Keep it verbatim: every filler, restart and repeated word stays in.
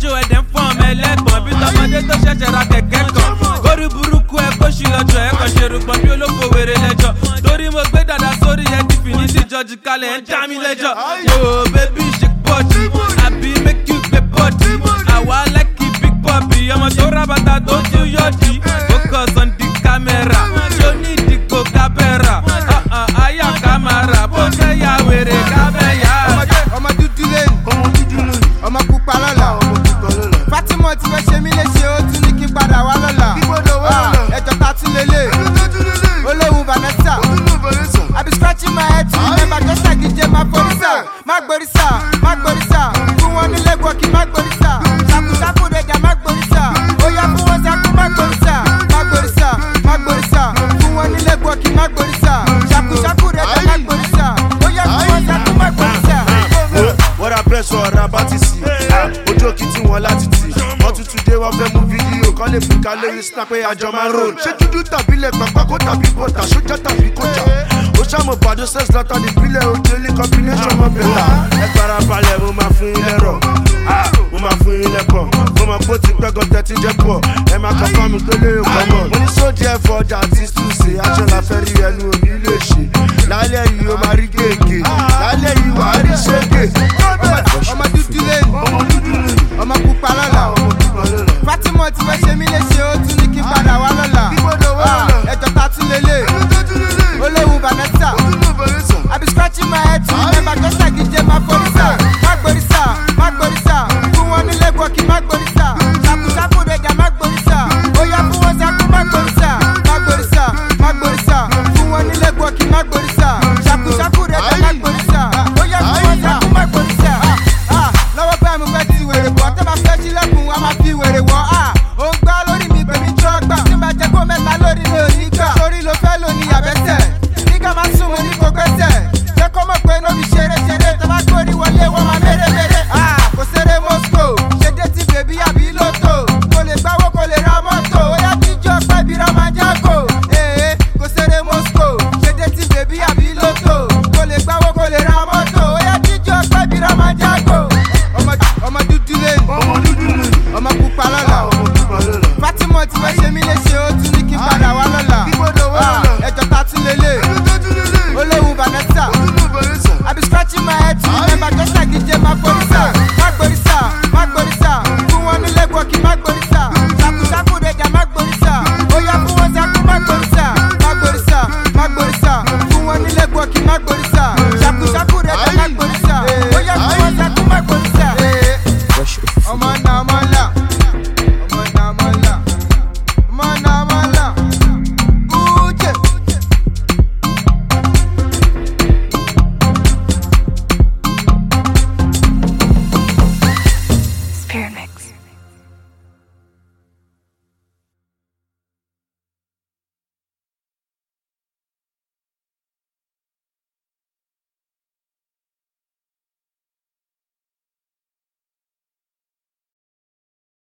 jó ẹ̀dẹ̀ ń fọ́n ọmọ ẹlẹ́gbọ̀n bí tọmọdé tó ṣẹ̀ṣẹ̀ ra kẹ̀kẹ́ kan kórí burúkú ẹ kó ṣì lọ́jọ́ ẹ kàn ṣe rúgbọ́n bí olóko wèrè lẹ́jọ́ torí mo gbé dàda sórí ẹ ti fi ní díjọ́jú kalẹ̀ ẹ já mi lẹ́jọ́ yo baby shake body àbí make you gbé body àwa like big bobby ọmọ tó rábàtà tó tún yọ̀dí focus on the camera ṣó ní ìdìgbò kábẹ́rà àyà kámárà bó fẹ́ ya wèrè kábẹ́ yá. ọmọ dúdú lẹ́nu ọmọ pupa lọ́la Fatima ti fẹ́ ṣe mí léṣe ó tún ní kí n padà wá lọ́la ẹjọ́ ta tún lélẹ̀ olóhùn Vanessa I be scratching my head to remember just like D J má gbórísà má gbórísà má gbórísà fún wọn nílé gbòkì má gbórísà ṣàkúṣàkú rẹjà má gbórísà ó yá fún wọn ṣàkú má gbórísà má gbórísà má gbórísà fún wọn nílé gbòkì má gbórísà ṣàkúṣàkú rẹjà má gbórísà ó yá fún wọn ṣàkú má gbórísà. wọ́n ra pẹ́sọ̀ ọ̀rá bá ti sí ojú òkì tí wọ́n láti tì wọ́n tún tún dé wọ́n fẹ́ mú fídíò kan lè fún ká lórí snap pé àjọ máa ń roll. ṣé dúdú tàbí lẹ̀ pàpà kó tàbí bọ̀tà sójà tàbí kọjá ó ṣàmù pàdé sex data nípínlẹ̀ òjèlé combination mọ́ bẹ̀rẹ̀. ẹ fara balẹ̀ mo máa fún yín lẹ́rọ̀ mo máa fún yín lẹ́pọ̀ mo máa kó ti pẹ́gàn tẹ́tí jẹ́ pọ̀ ẹ máa kọ́kọ́ mi tó lérò kọ́ mọ̀. mo ní sóòdì ẹ̀fọ́ ọjà àti ṣùṣe aṣọ la fẹ́ rí ẹnu òní lè ṣe lálẹ́ yìí ó máa rí gègé lálẹ́ yìí wàá rí ṣége. ọmọ dúdú lẹ́nu ọmọ pupa lọ́la Fatima ti fẹ́ ṣe mí léṣe ó tún ní kí n padà wá lọ́la ẹjọ́ ta tún lélẹ̀ olóhùn Vanessa I be scratching my head to remember just like D J má gbórísà má gbórísà má gbórísà fún wọn nílé gbòkì má gbórísà ṣàkúṣàkú rẹjà má gbórísà ó yá fún wọn ṣàkú má gbórísà má gbórísà má gbórísà fún wọn nílé gbòkì má gbórísà ṣàkúṣàkú rẹjà má gbórísà ó yá fún wọn ṣàkú má gbórísà. lọ́wọ́ bá mi fẹ́ ti wèrè bọ̀ tẹ́ bá fẹ́ sílẹ̀kùn wa máa fi wèrè wọ̀ ó ń gbá lórí mi pèmí trọ́gbà tí máa jẹ́ kó mẹ́ta lórí mi ò ní gbà sórí ló fẹ́ lò ní àbẹ́tẹ̀ nígbà máa sùn mo ní kó gbẹ́sẹ̀ jẹ́ kó mọ̀ pé nóbi ṣeré ṣeré tẹ́ bá gbórí wọlé wọ́n máa méré méré kò ṣeré Moscow ṣe dé ti bèbí àbí lóto kò lè gbáwó kò lè ra mọ́tò ó yá jíjọ́ pẹ́ bí Ramanjago ee kò ṣeré Moscow ṣe dé ti bèbí àbí lóto kò lè gbáwó kò lè ra mọ́tò ó yá jíjọ́ pẹ́ bí Ramanjago ọmọ dúdú lẹ́nu ọmọ pupa lọ́la Fatima ti fẹ́ ṣe mí léṣe ó tún ní kí n padà wá lọ́la ẹjọ́ ta tún lélẹ̀ olóhùn Vanessa I be scratching my head to remember just like D J má gbórísà.